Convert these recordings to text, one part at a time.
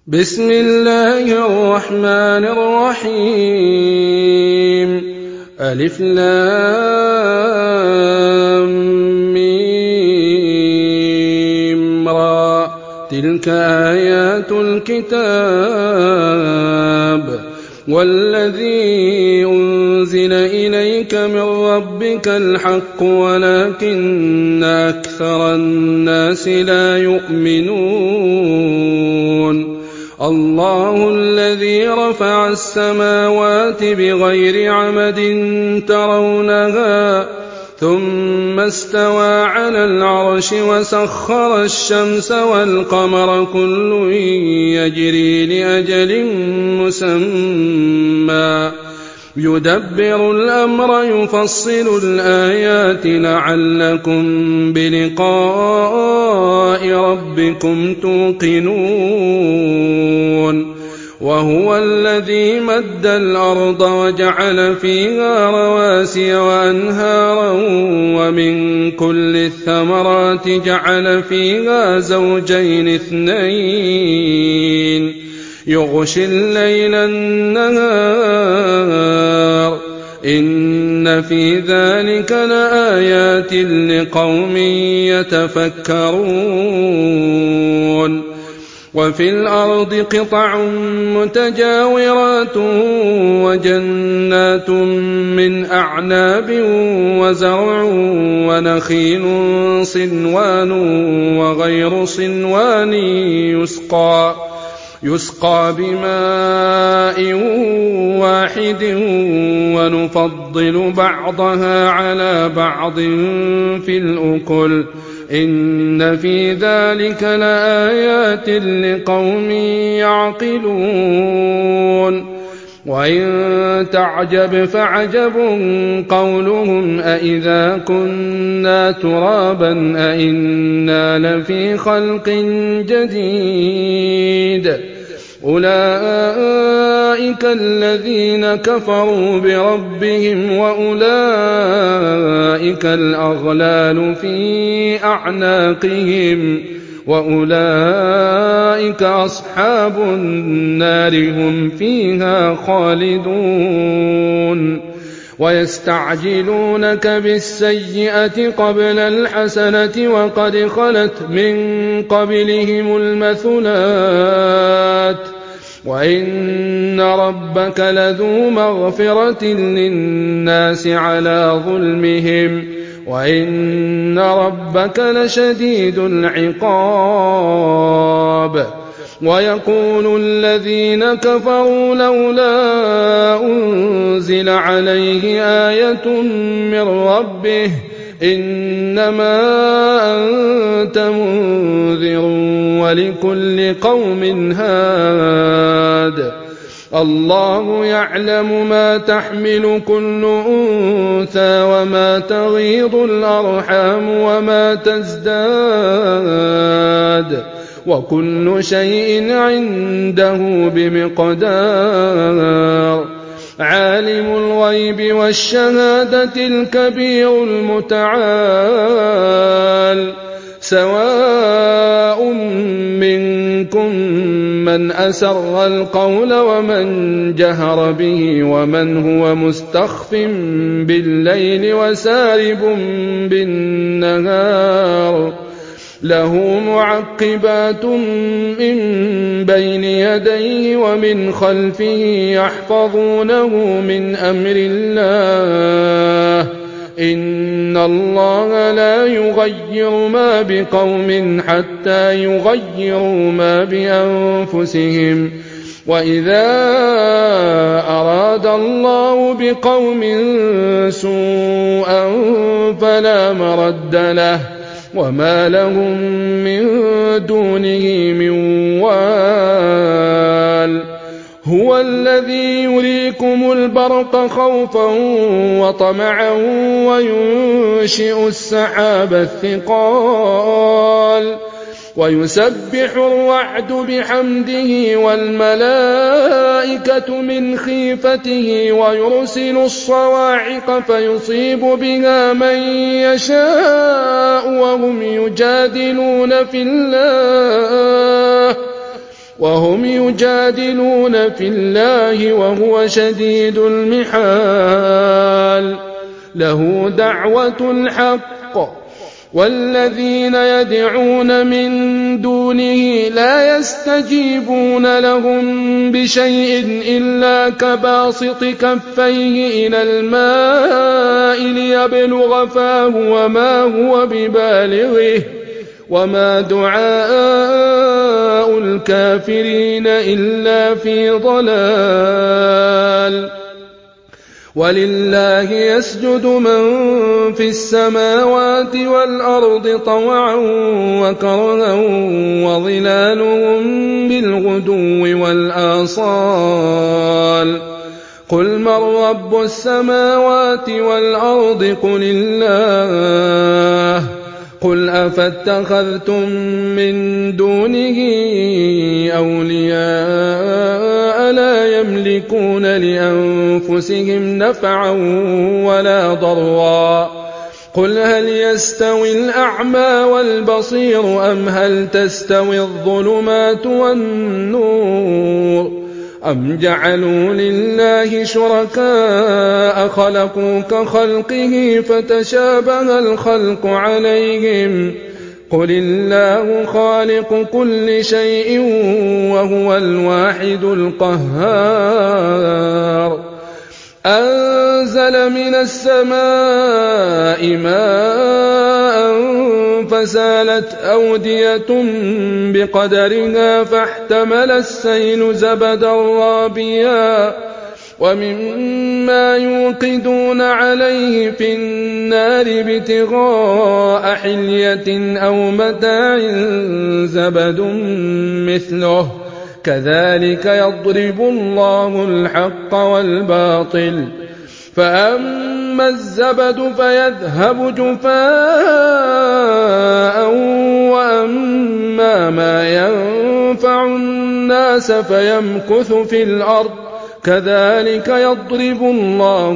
بسم الله الرحمن الرحيم ألف لام ميم را تلك آيات الكتاب والذي أنزل إليك من ربك الحق ولكن أكثر الناس لا يؤمنون الله الذي رفع السماوات بغير عمد ترونها ثم استوى على العرش وسخر الشمس والقمر كل يجري لأجل مسمى يدبر الأمر يفصل الآيات لعلكم بلقاء ربكم توقنون وهو الذي مد الأرض وجعل فيها رواسي وأنهارا ومن كل الثمرات جعل فيها زوجين اثنين يغشي الليل النهار إن في ذلك لآيات لقوم يتفكرون وفي الأرض قطع متجاورات وجنات من أعناب وزرع ونخيل صنوان وغير صنوان يسقى بماء واحد ونفضل بعضها على بعض في الأكل إن في ذلك لآيات لقوم يعقلون وإن تعجب فعجب قولهم أإذا كنا ترابا أإنا لفي خلق جديد أولئك الذين كفروا بربهم وأولئك الأغلال في أعناقهم وأولئك أصحاب النار هم فيها خالدون ويستعجلونك بالسيئة قبل الحسنة وقد خلت من قبلهم المثلات وإن ربك لذو مغفرة للناس على ظلمهم وإن ربك لشديد العقاب ويقول الذين كفروا لولا أنزل عليه آية من ربه إنما أنت منذر ولكل قوم هاد الله يعلم ما تحمل كل أنثى وما تغيض الأرحام وما تزداد وكل شيء عنده بمقدار عالم الغيب والشهادة الكبير المتعال سواء منكم من أسر القول ومن جهر به ومن هو مستخف بالليل وسارب بالنهار له معقبات من بين يديه ومن خلفه يحفظونه من أمر الله إن الله لا يغير ما بقوم حتى يغيروا ما بأنفسهم وإذا أراد الله بقوم سوءا فلا مرد له وما لهم من دونه من وال هو الذي يريكم البرق خوفا وطمعا وينشئ السحاب الثقال ويسبح الرعد بحمده والملائكة من خيفته ويرسل الصواعق فيصيب بها من يشاء وهم يجادلون في الله وهم يجادلون في الله وهو شديد المحال له دعوة الحق والذين يدعون من دونه لا يستجيبون لهم بشيء إلا كباسط كفيه إلى الماء ليبلغ فاه وما هو ببالغه وما دعاء الكافرين إلا في ضلال ولله يسجد من في السماوات والأرض طوعا وكرها وظلالهم بالغدو والآصال قل من رب السماوات والأرض قل الله قل أفاتخذتم من دونه أولياء لا يملكون لأنفسهم نفعا ولا ضرا قل هل يستوي الأعمى والبصير أم هل تستوي الظلمات والنور أم جعلوا لله شركاء خلقوا كخلقه فتشابه الخلق عليهم قل الله خالق كل شيء وهو الواحد القهار أنزل من السماء ماء فسالت أودية بقدرها فاحتمل السيل زبدا رابيا ومما يوقدون عليه في النار ابتغاء حلية أو متاع زبد مثله كذلك يضرب الله الحق والباطل فأما الزبد فيذهب جفاء وأما ما ينفع الناس فيمكث في الأرض كذلك يضرب الله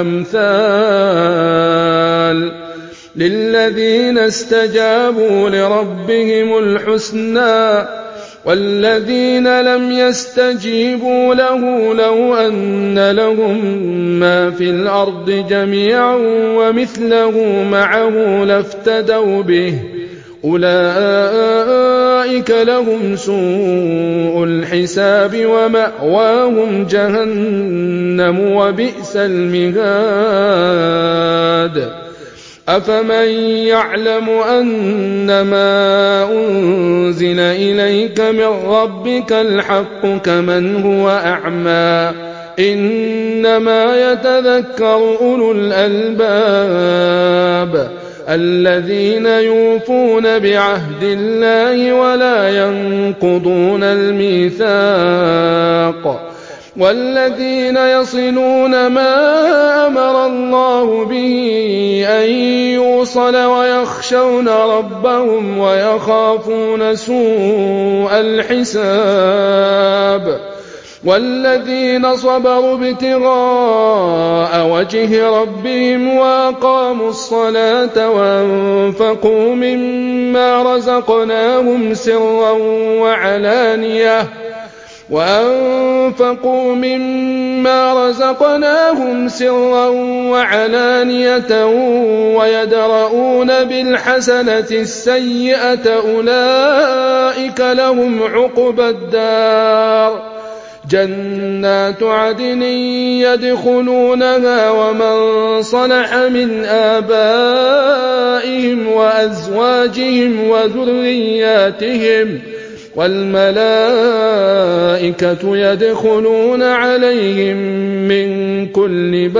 الأمثال للذين استجابوا لربهم الحسنى والذين لم يستجيبوا له لو أن لهم ما في الأرض جميعا ومثله معه لافتدوا به أولئك لهم سوء الحساب ومأواهم جهنم وبئس المهاد أفمن يعلم أنما أنزل إليك من ربك الحق كمن هو أعمى إنما يتذكر أولو الألباب الذين يوفون بعهد الله ولا ينقضون الميثاق والذين يصلون ما أمر الله به أن يوصل ويخشون ربهم ويخافون سوء الحساب والذين صبروا ابتغاء وجه ربهم وأقاموا الصلاة وأنفقوا مما رزقناهم سرا وعلانية ويدرؤون بالحسنة السيئة أولئك لهم عقبى الدار جنات عدن يدخلونها ومن صلح من آبائهم وأزواجهم وذرياتهم والملائكة يدخلون عليهم من كل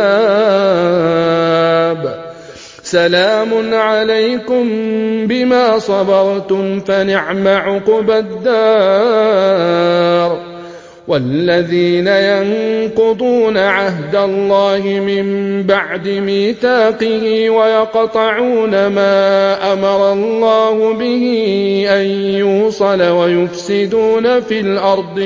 باب سلام عليكم بما صبرتم فنعم عقبى الدار والذين ينقضون عهد الله من بعد ميثاقه ويقطعون ما أمر الله به أن يوصل ويفسدون في الأرض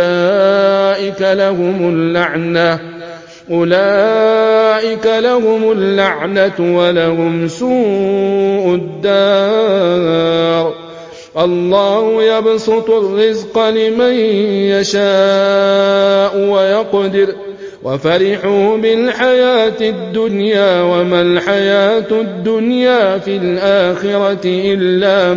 أولئك لهم اللعنة ولهم سوء الدار الله يبسط الرزق لمن يشاء ويقدر وفرحوا بالحياة الدنيا وما الحياة الدنيا في الآخرة إلا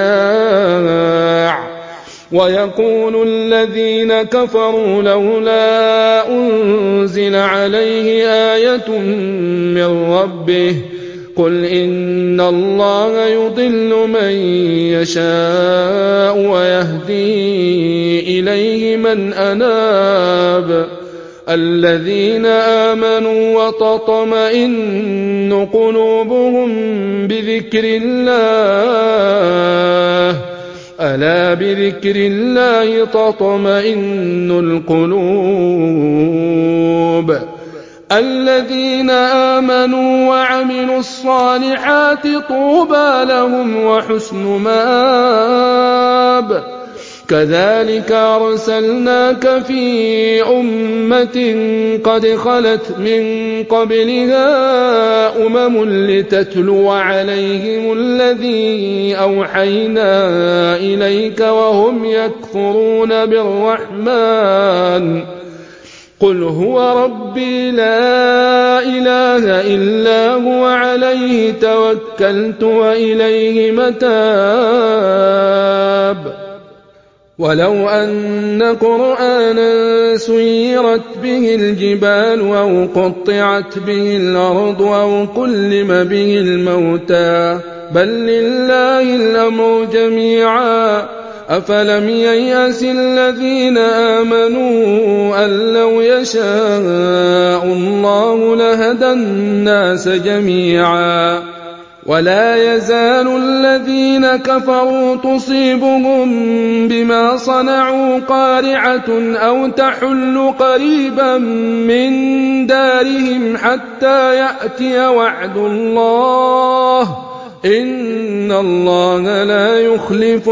متاع ويقول الذين كفروا لولا أنزل عليه آية من ربه قل إن الله يضل من يشاء ويهدي إليه من أناب الذين آمنوا وتطمئن قلوبهم بذكر الله ألا بذكر الله تطمئن القلوب الذين آمنوا وعملوا الصالحات طوبى لهم وحسن مآب كذلك أرسلناك في أمة قد خلت من قبلها لتتلو عليهم الذي أوحينا إليك وهم يكفرون بالرحمن قل هو ربي لا إله إلا هو عليه توكلت وإليه متاب ولو أن قرآنا سيرت به الجبال أو قطعت به الأرض أو كلم به الموتى بل لله الأمر جميعا أفلم ييأس الذين آمنوا أن لو يشاء الله لهدى الناس جميعا ولا يزال الذين كفروا تصيبهم بما صنعوا قارعة أو تحل قريبا من دارهم حتى يأتي وعد الله إن الله لا يخلف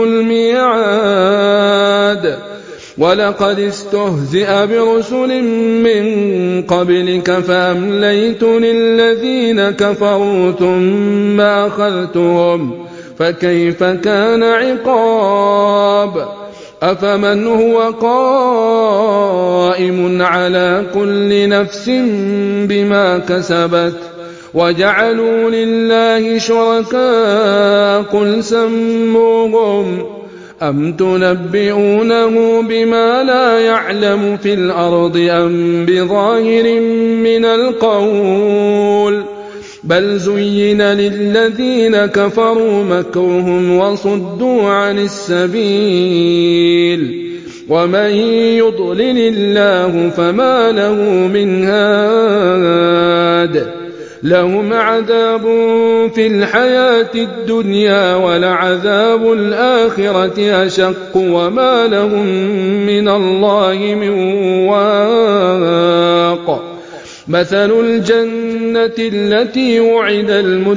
الميعاد ولقد استهزئ برسل من قبلك فأمليت للذين كفروا ثم أخذتهم فكيف كان عقاب أفمن هو قائم على كل نفس بما كسبت وجعلوا لله شركاء قل سموهم أم تنبئونه بما لا يعلم في الأرض أم بظاهر من القول بل زين للذين كفروا مكرهم وصدوا عن السبيل ومن يضلل الله فما له من هاد لهم عذاب في الحياة الدنيا ولعذاب الآخرة أشق وما لهم من الله من واق مثل الجنة التي وعد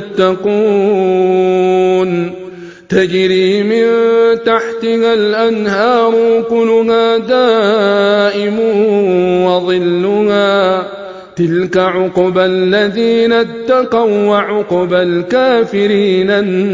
المتقون تجري من تحتها الأنهار كلها دائم وظلها تلك عقبى الذين اتقوا وعقبى الكافرين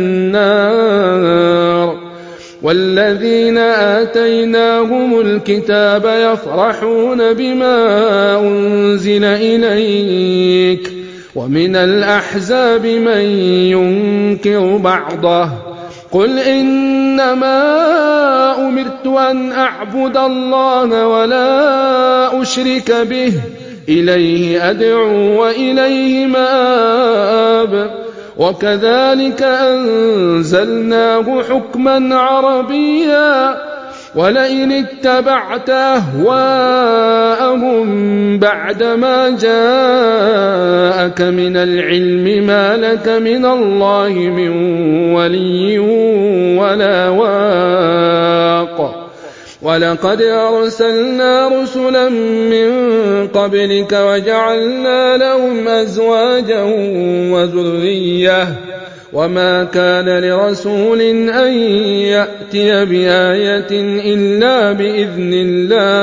النار والذين آتيناهم الكتاب يفرحون بما أنزل إليك ومن الأحزاب من ينكر بعضه قل إنما أمرت أن أعبد الله ولا أشرك به إليه أدعو وإليه مآب وكذلك أنزلناه حكما عربيا ولئن اتبعت أهواءهم بعدما جاءك من العلم ما لك من الله من ولي ولا واق ولقد أرسلنا رسلا من قبلك وجعلنا لهم أزواجا وذرية وما كان لرسول أن يأتي بآية إلا بإذن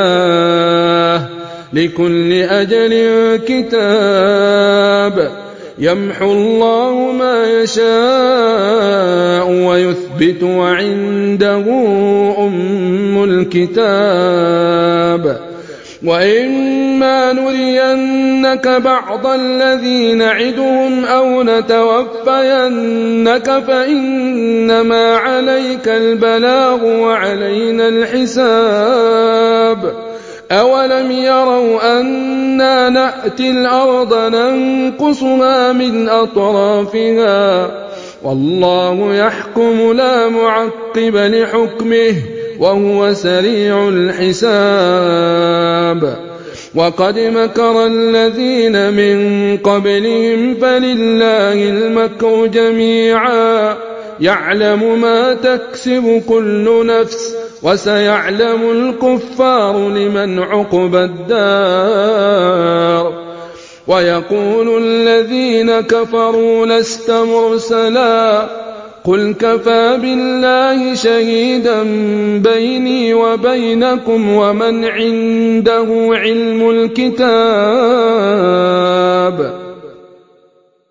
الله لكل أجل كتاب يمحو الله ما يشاء ويثبت وعنده أم الكتاب وإما نرينك بعض الذي نعدهم أو نتوفينك فإنما عليك البلاغ وعلينا الحساب أولم يروا أنا نأتي الأرض ننقصها من أطرافها والله يحكم لا معقب لحكمه وهو سريع الحساب وقد مكر الذين من قبلهم فلله المكر جميعا يعلم ما تكسب كل نفس وسيعلم الكفار لمن عقبى الدار ويقول الذين كفروا لست مرسلا قل كفى بالله شهيدا بيني وبينكم ومن عنده علم الكتاب